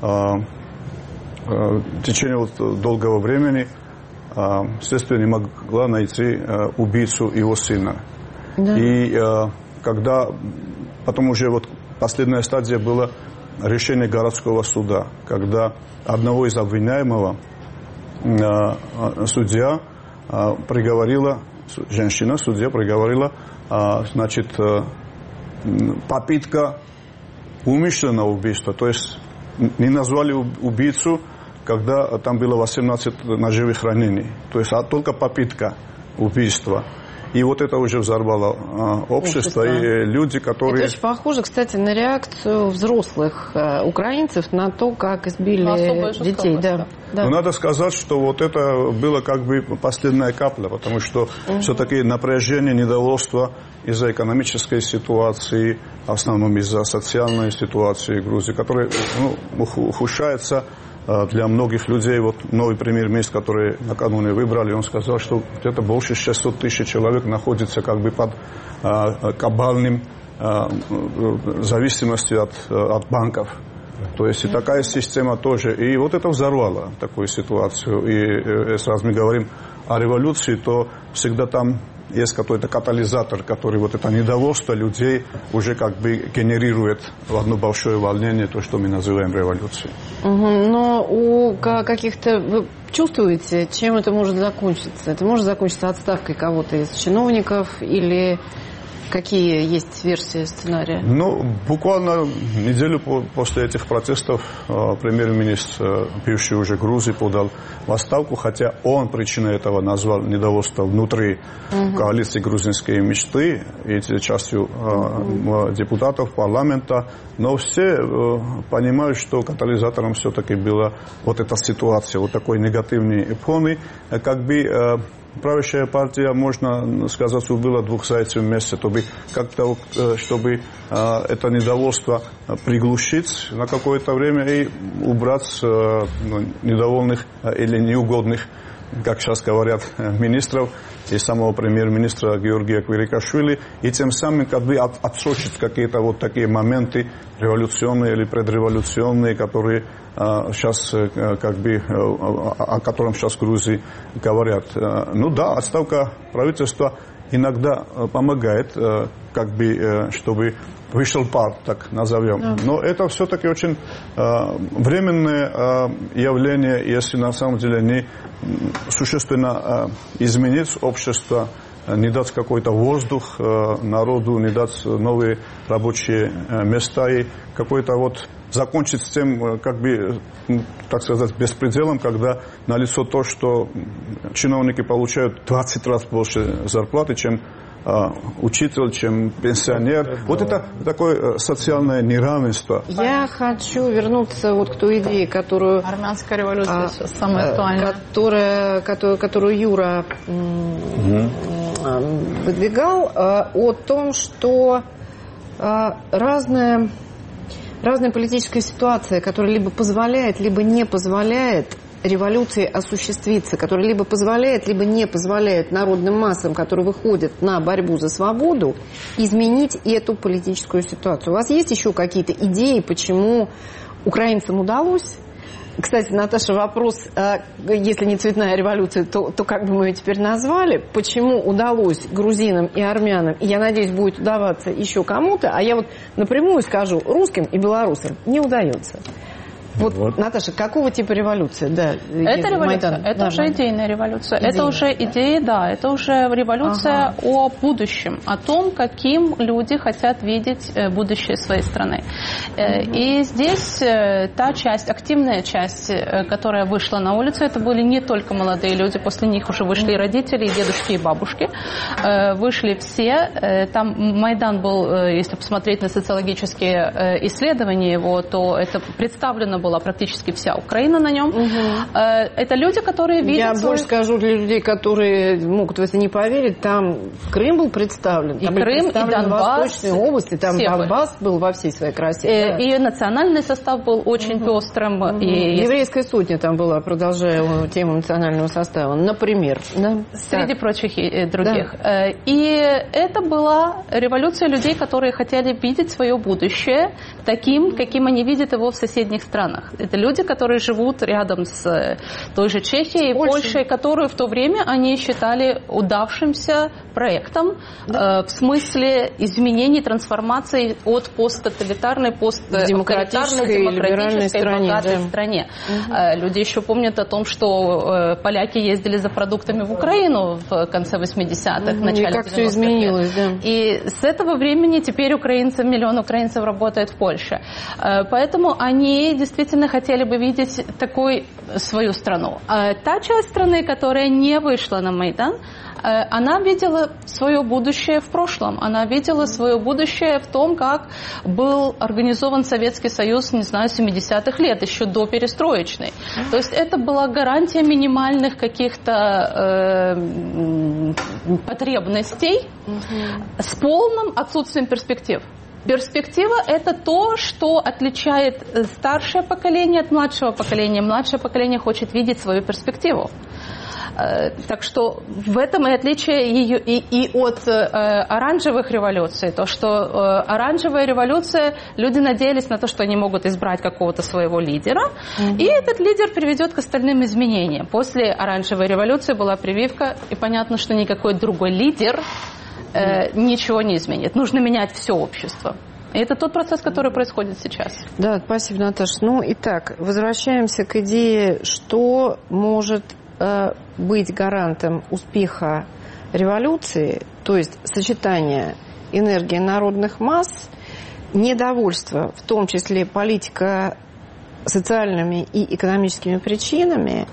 в течение вот долгого времени следствие не могло найти убийцу его сына. Да. И когда потом уже вот последняя стадия была решение городского суда, когда одного из обвиняемого судья приговорила, женщина, судья приговорила, значит, попытка умышленного убийства, то есть не назвали убийцу, когда там было восемнадцать ножевых ранений, то есть а только попытка убийства. И вот это уже взорвало а, общество, общество, и люди, которые... Это очень похоже, кстати, на реакцию взрослых э, украинцев на то, как избили детей. Да. Да. Но надо сказать, что вот это было как бы последняя капля, потому что угу. все-таки напряжение, недовольство из-за экономической ситуации, в основном из-за социальной ситуации в Грузии, которая ну, ухудшается для многих людей. Вот новый премьер-министр, который накануне выбрали, он сказал, что где-то больше шестьсот тысяч человек находится как бы под а, кабальным а, зависимостью от, от банков. То есть и такая система тоже. И вот это взорвало такую ситуацию. И если раз мы говорим о революции, то всегда там есть какой-то катализатор, который вот это недовольство людей уже как бы генерирует в одно большое волнение, то, что мы называем революцией. Угу, но у каких-то... Вы чувствуете, чем это может закончиться? Это может закончиться отставкой кого-то из чиновников или... Какие есть версии сценария? Ну, буквально неделю после этих протестов премьер-министр, бывший уже Грузии, подал в отставку, хотя он причиной этого назвал недовольство внутри угу. коалиции грузинской мечты и частью угу. депутатов парламента. Но все понимают, что катализатором все-таки была вот эта ситуация, вот такой негативный фон, как бы... Правящая партия, можно сказать, убила двух зайцев вместе, чтобы как-то, чтобы это недовольство приглушить на какое-то время и убрать недовольных или неугодных, как сейчас говорят, министров и самого премьер-министра Георгия Квирикашвили, и тем самым как бы отсрочить какие-то вот такие моменты революционные или предреволюционные, которые а, сейчас как бы о котором сейчас в Грузии говорят. Ну да, отставка правительства иногда помогает, как бы, чтобы вышел пар, так назовем. Но это все-таки очень временное явление, если на самом деле не существенно изменить общество, не дать какой-то воздух народу, не дать новые рабочие места и какой-то вот закончить с тем, как бы, так сказать, беспределом, когда налицо то, что чиновники получают двадцать раз больше зарплаты, чем а, учитель, чем пенсионер. Это вот это такое социальное неравенство. Я хочу вернуться вот к той идее, которую... Армянская революция а, сейчас самая актуальная. Которая, которую, которую Юра угу. выдвигал, а, о том, что а, разное... разная политическая ситуация, которая либо позволяет, либо не позволяет революции осуществиться, которая либо позволяет, либо не позволяет народным массам, которые выходят на борьбу за свободу, изменить эту политическую ситуацию. У вас есть еще какие-то идеи, почему украинцам удалось? Кстати, Наташа, вопрос, если не цветная революция, то, то как бы мы ее теперь назвали? Почему удалось грузинам и армянам, и я надеюсь, будет удаваться еще кому-то, а я вот напрямую скажу, русским и белорусам не удается. Вот, вот, Наташа, какого типа революция? Да, это революция, Майдан. Это да, уже Майдан. Идейная революция. Идейная. Это уже идея, да, это уже революция ага. о будущем, о том, каким люди хотят видеть будущее своей страны. Угу. И здесь та часть, активная часть, которая вышла на улицу, это были не только молодые люди, после них уже вышли и родители, и дедушки, и бабушки. Вышли все. Там Майдан был, если посмотреть на социологические исследования его, то это представлено была практически вся Украина на нем. Угу. Это люди, которые видят... Я свой... больше скажу для людей, которые могут в это не поверить, там Крым был представлен. И там Крым, и Донбасс. Восточные области, там Донбасс был во всей своей красе. И, да. и национальный состав был очень угу. пестрым. Угу. И... Еврейская сотня там была, продолжая тему национального состава, например. Да? Среди так. прочих и других. Да. И это была революция людей, которые хотели видеть свое будущее таким, каким они видят его в соседних странах. Это люди, которые живут рядом с той же Чехией и Польшей, которую в то время они считали удавшимся проектом да. э, в смысле изменений, трансформации от посттоталитарной, постдемократической, демократической, стране, богатой да. стране. Угу. Э, люди еще помнят о том, что э, поляки ездили за продуктами в Украину в конце восьмидесятых, угу. начале и как все изменилось, да. И с этого времени теперь украинцев, миллион украинцев работает в Польше. Э, поэтому они действительно хотели бы видеть такой свою страну. А та часть страны, которая не вышла на Майдан, она видела свое будущее в прошлом. Она видела свое будущее в том, как был организован Советский Союз, не знаю, семидесятых лет, еще до перестроечной. То есть это была гарантия минимальных каких-то э, потребностей с полным отсутствием перспектив. Перспектива – это то, что отличает старшее поколение от младшего поколения. Младшее поколение хочет видеть свою перспективу. Так что в этом и отличие ее и, и от э, оранжевых революций. То, что э, оранжевая революция, люди надеялись на то, что они могут избрать какого-то своего лидера, mm-hmm. и этот лидер приведет к остальным изменениям. После оранжевой революции была прививка, и понятно, что никакой другой лидер э, ничего не изменит. Нужно менять все общество. И это тот процесс, который происходит сейчас. Да, спасибо, Наташа. Ну, итак, возвращаемся к идее, что может быть гарантом успеха революции, то есть сочетание энергии народных масс, недовольства, в том числе политика социальными и экономическими причинами,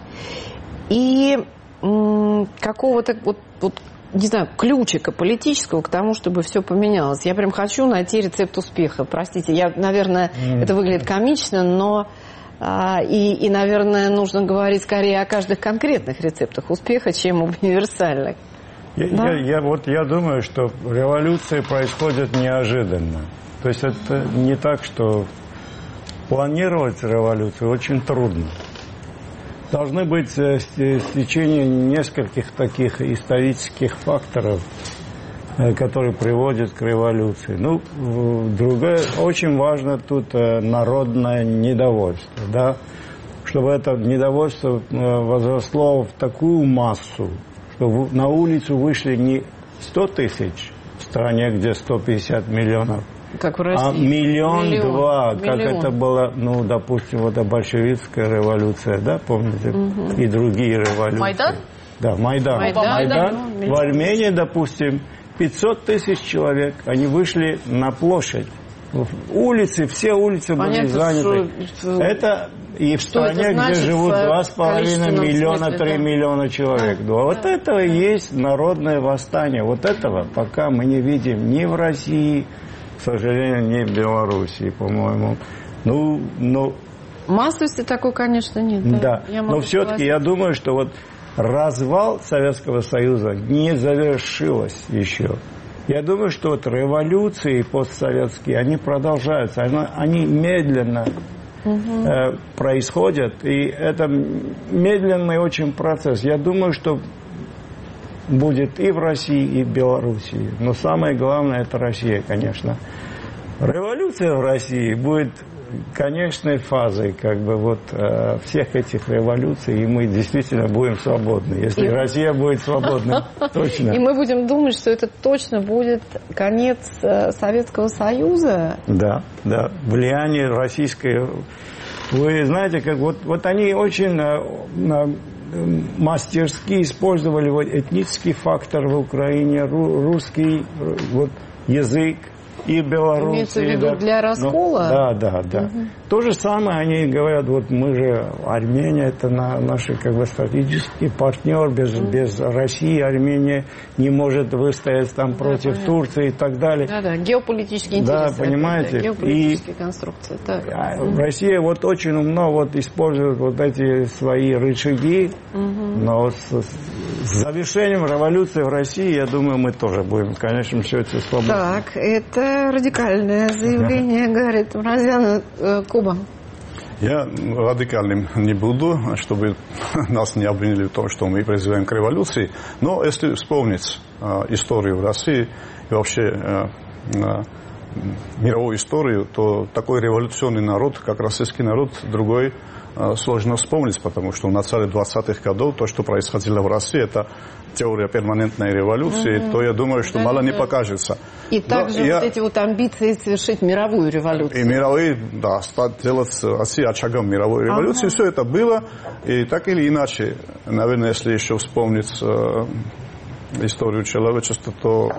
и м, какого-то вот, вот, не знаю, ключика политического к тому, чтобы все поменялось. Я прям хочу найти рецепт успеха. Простите, я, наверное, mm. это выглядит комично, но И, и, наверное, нужно говорить скорее о каждых конкретных рецептах успеха, чем об универсальных. Я, да? я, я, вот я думаю, что революции происходят неожиданно. То есть это не так, что планировать революцию очень трудно. Должны быть стечение нескольких таких исторических факторов, который приводит к революции. Ну, другое, очень важно тут народное недовольство, да, чтобы это недовольство возросло в такую массу, что на улицу вышли не сто тысяч в стране, где сто пятьдесят миллионов, как в России. А миллион, миллион два, миллион. Как это было, ну, допустим, вот большевистская революция, да, помните, угу. и другие революции. Майдан? Да, Майдан. Майдан, Майдан. Майдан. В Армении, допустим, пятьсот тысяч человек, они вышли на площадь. Улицы, все улицы Понятно, были заняты. Что, это и в стране, где живут два с половиной миллиона, три миллиона человек. Да. Да. Вот да. это и есть народное восстание. Вот этого пока мы не видим ни в России, к сожалению, ни в Белоруссии, по-моему. Ну, ну, массовости такой, конечно, нет. Да, да. но все-таки я думаю, что вот развал Советского Союза не завершилось еще. Я думаю, что вот революции постсоветские, они продолжаются, они медленно угу. э, происходят, и это медленный очень процесс. Я думаю, что будет и в России, и в Белоруссии. Но самое главное, это Россия, конечно. Революция в России будет конечной фазой как бы вот э, всех этих революций, и мы действительно будем свободны. Если и... Россия будет свободна, точно. И мы будем думать, что это точно будет конец Советского Союза. Да, да. Влияние российской... Вы знаете, как вот, вот они очень э, мастерски использовали вот этнический фактор в Украине, русский вот, язык. И Беларусь. Имеется в виду для раскола? Ну, да, да, да. Угу. То же самое они говорят, вот мы же, Армения, это на, наш как бы стратегический партнер, без, угу. без России Армения не может выстоять там да, против понятно. Турции и так далее. Да, да, геополитические интересы. Да, понимаете. Да, геополитические и конструкции. Так. Россия вот очень умно вот использует вот эти свои рычаги, угу. но с, с завершением революции в России, я думаю, мы тоже будем в конечном счете свободны. Так, это радикальное заявление, говорит Мразян. Куба. Я радикальным не буду, чтобы нас не обвинили в том, что мы призываем к революции. Но если вспомнить э, историю в России и вообще э, э, мировую историю, то такой революционный народ, как российский народ, другой э, сложно вспомнить, потому что в начале двадцатых годов то, что происходило в России, это теория перманентной революции, mm-hmm. то я думаю, что да, мало да. не покажется. И также я... вот эти вот амбиции совершить мировую революцию. И мировые, да, стать, делать Россию очагом мировой революции, ага. все это было. И так или иначе, наверное, если еще вспомнить э, историю человечества, то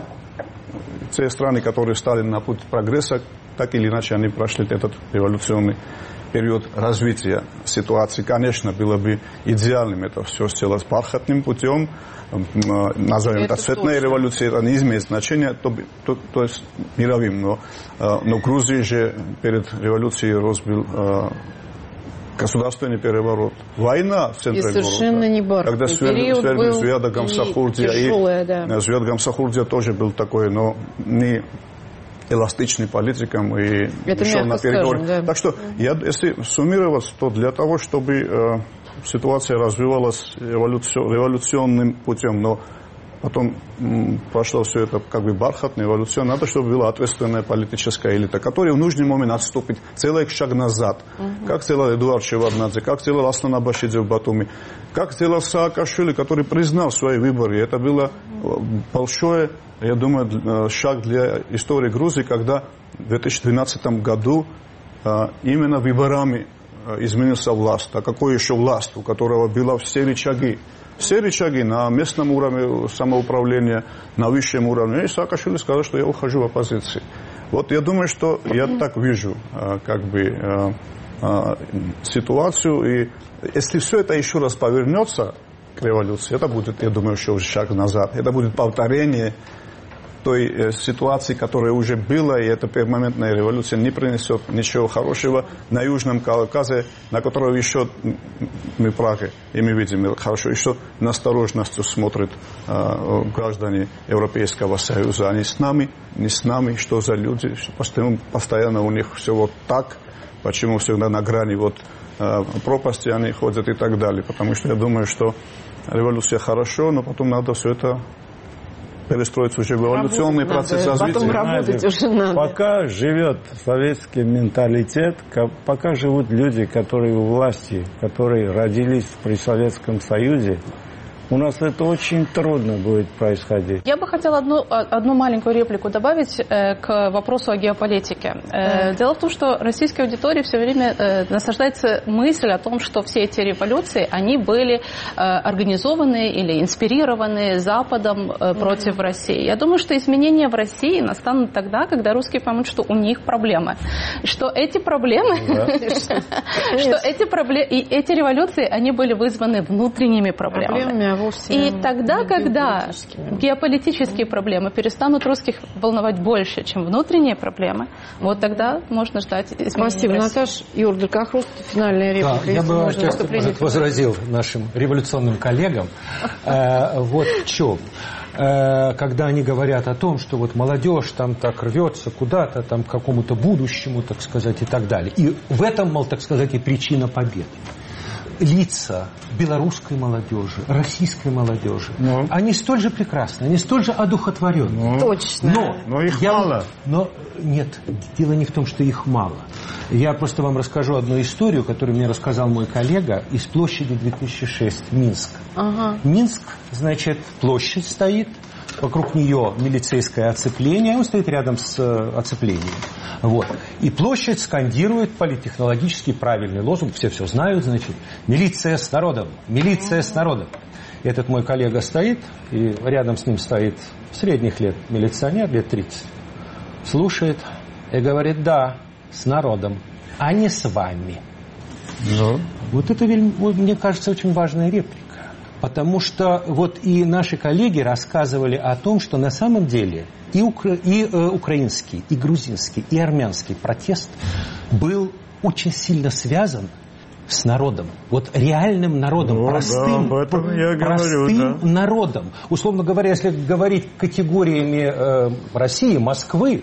те страны, которые стали на путь прогресса, так или иначе они прошли этот революционный период развития ситуации. Конечно, было бы идеальным это все сделать бархатным путем, назовем это, это цветная революция, это не имеет значения, то, то, то есть мировым. Но, но в Грузии же перед революцией разбил государственный переворот. Война в центре города. И совершенно не бархатный. Когда свергли Зуяда Гамсахурдия. И да. Зуяд Гамсахурдия тоже был такой, но не эластичный политиком и это шел на переговоры. Да. Так что, я, если суммировать, то для того, чтобы э, ситуация развивалась революци... революционным путем, но потом м, прошло все это как бы бархатная революция, надо, чтобы была ответственная политическая элита, которая в нужный момент отступит целый шаг назад. Угу. Как сделал Эдуард Шеварднадзе, как сделал Аслан Абашидзе в Батуми, как сделал Саакашвили, который признал свои выборы. Это было большое, я думаю, шаг для истории Грузии, когда в две тысячи двенадцатом году именно выборами изменился власть. А какой еще власть, у которого было все рычаги? Все рычаги на местном уровне самоуправления, на высшем уровне. И Саакашвили сказал, что я ухожу в оппозицию. Вот я думаю, что я так вижу как бы ситуацию. И если все это еще раз повернется к революции, это будет, я думаю, еще шаг назад. Это будет повторение той э, ситуации, которая уже была, и эта перманентная революция не принесет ничего хорошего на Южном Кавказе, на которого еще мы в Праге, и мы видим хорошо, еще насторожностью смотрят э, граждане Европейского Союза. Они с нами, не с нами, что за люди, что постоянно, постоянно у них все вот так, почему всегда на грани вот, э, пропасти они ходят и так далее. Потому что я думаю, что революция хорошо, но потом надо все это перестроиться уже в эволюционный работать процесс надо, развития. Потом работать уже надо. Пока живет советский менталитет, пока живут люди, которые у власти, которые родились при Советском Союзе, у нас это очень трудно будет происходить. Я бы хотела одну, одну маленькую реплику добавить э, к вопросу о геополитике. Э, дело в том, что российской аудитории все время э, насаждается мысль о том, что все эти революции, они были э, организованы или инспирированы Западом э, против mm-hmm. России. Я думаю, что изменения в России настанут тогда, когда русские поймут, что у них проблемы. Что эти проблемы, что эти проблемы, и эти революции, они были вызваны внутренними проблемами. И тогда, когда геополитические проблемы перестанут русских волновать больше, чем внутренние проблемы, вот тогда можно ждать изменений. Спасибо, Наташа. Юр Деркахруст, финальная реплика. Да, я бы может, возразил нашим революционным коллегам. Вот в чем. когда они говорят о том, что вот молодежь там так рвется куда-то, там к какому-то будущему, так сказать, и так далее. И в этом, мол, так сказать, и причина победы. Лица белорусской молодежи, российской молодежи, ну. они столь же прекрасны, они столь же одухотворенны. Ну. Точно. Но, но их я, мало. Но нет, дело не в том, что их мало. Я просто вам расскажу одну историю, которую мне рассказал мой коллега из площади две тысячи шесть, Минск. Ага. Минск, значит, площадь стоит, вокруг нее милицейское оцепление, он стоит рядом с оцеплением. Вот. И площадь скандирует политтехнологически правильный лозунг, все все знают, значит, милиция с народом, милиция с народом. Этот мой коллега стоит, и рядом с ним стоит средних лет милиционер, лет тридцать, слушает и говорит: да, с народом, а не с вами. Ну. Вот это, мне кажется, очень важная реплика. Потому что вот и наши коллеги рассказывали о том, что на самом деле и, укра... и э, украинский, и грузинский, и армянский протест был очень сильно связан с народом. Вот реальным народом, ну, простым, да, об этом я простым говорю, да. народом. Условно говоря, если говорить категориями э, России, Москвы,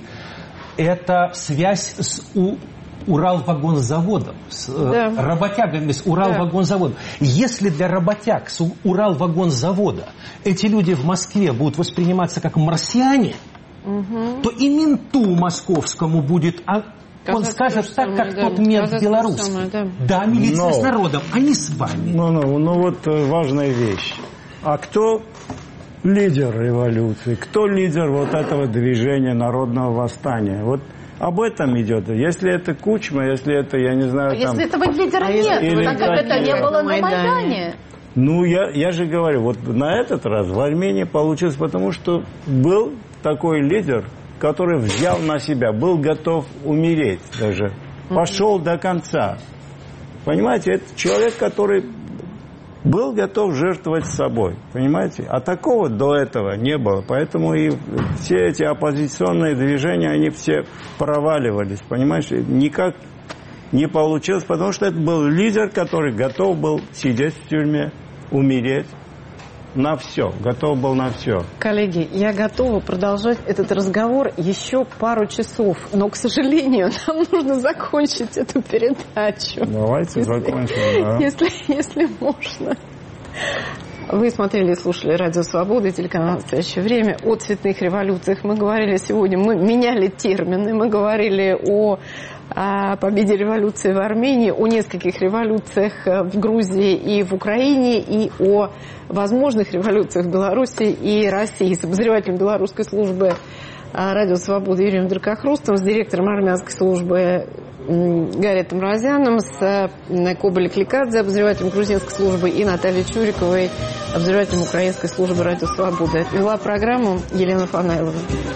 это связь с у... Уралвагонзаводом, с да. э, работягами с Уралвагонзаводом. Да. Если для работяг с Уралвагонзавода эти люди в Москве будут восприниматься как марсиане, угу. то и менту московскому будет... А он скажет так, как да. тот мент белорусский. Самое, да. да, милиция но, с народом, а не с вами. Ну, ну, ну вот важная вещь. А кто лидер революции? Кто лидер вот этого движения народного восстания? Вот об этом идет. Если это Кучма, если это, я не знаю, а там... если этого лидера а нет, или так как это не было на Майдане. Ну, я, я же говорю, вот на этот раз в Армении получилось, потому что был такой лидер, который взял на себя, был готов умереть даже, пошел до конца. Понимаете, это человек, который был готов жертвовать собой, понимаете? А такого до этого не было. Поэтому и все эти оппозиционные движения, они все проваливались, понимаешь? Никак не получилось, потому что это был лидер, который готов был сидеть в тюрьме, умереть. На все, готов был на все. Коллеги, я готова продолжать этот разговор еще пару часов, но, к сожалению, нам нужно закончить эту передачу. Давайте если, закончим, да. Если, если можно. Вы смотрели и слушали «Радио Свобода» и телеканал «Настоящее время». О цветных революциях мы говорили сегодня, мы меняли термины, мы говорили о... о победе революции в Армении, о нескольких революциях в Грузии и в Украине, и о возможных революциях в Беларуси и России с обозревателем белорусской службы «Радио Свобода» Юрием Дракохрустом, с директором армянской службы Гаретом Розяном, с Коболей Кликадзе, обозревателем грузинской службы, и Натальей Чуриковой, обозревателем украинской службы «Радио Свобода». Вела программу Елена Фанайлова.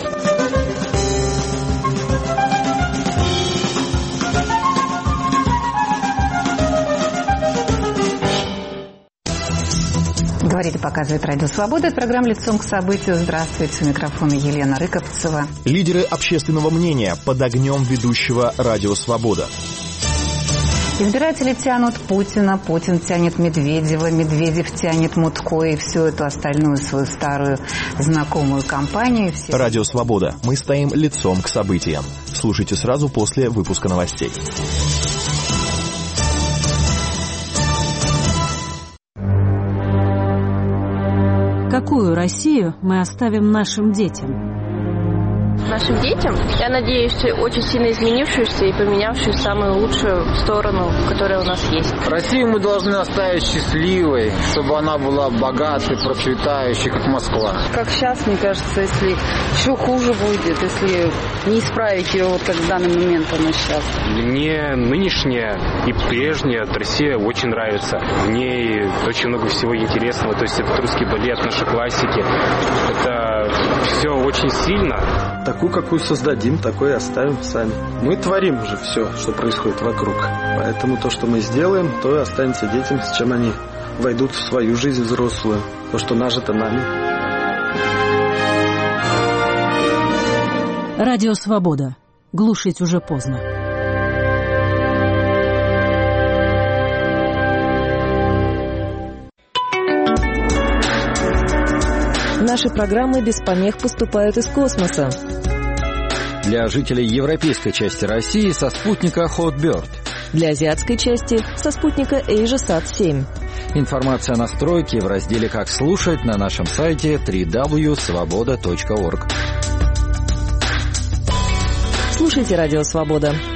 Говорит и показывает «Радио Свобода». Это программа «Лицом к событию». Здравствуйте. У микрофона Елена Рыковцева. Лидеры общественного мнения под огнем ведущего «Радио Свобода». Избиратели тянут Путина, Путин тянет Медведева, Медведев тянет Мутко и всю эту остальную свою старую знакомую компанию. Все... «Радио Свобода». Мы стоим лицом к событиям. Слушайте сразу после выпуска новостей. Какую Россию мы оставим нашим детям? Нашим детям, я надеюсь, очень сильно изменившуюся и поменявшуюся в самую лучшую сторону, которая у нас есть. Россию мы должны оставить счастливой, чтобы она была богатой, процветающей, как Москва. Как сейчас, мне кажется, если еще хуже будет, если не исправить ее, вот как в данный момент она сейчас. Мне нынешняя и прежняя Россия очень нравится. В ней очень много всего интересного. То есть это русский балет, наши классики. Это все очень сильно. Такую, какую создадим, такой и оставим сами. Мы творим уже все, что происходит вокруг. Поэтому то, что мы сделаем, то и останется детям, с чем они войдут в свою жизнь взрослую. То, что нажито нами. Радио Свобода. Глушить уже поздно. наши программы без помех поступают из космоса. Для жителей европейской части России со спутника Hotbird. Для азиатской части со спутника AsiaSat семь. Информация о настройке в разделе «Как слушать» на нашем сайте дабл-ю дабл ю дабл ю точка свобода точка орг. Слушайте «Радио Свобода».